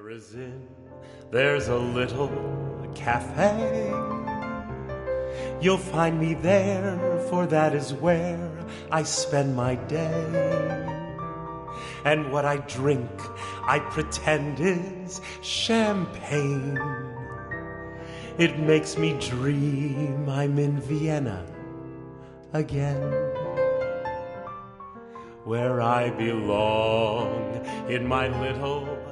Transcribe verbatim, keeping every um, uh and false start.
is in, there's a little cafe. You'll find me there, for that is where I spend my day. And what I drink, I pretend is champagne. It makes me dream I'm in Vienna again, where I belong in my little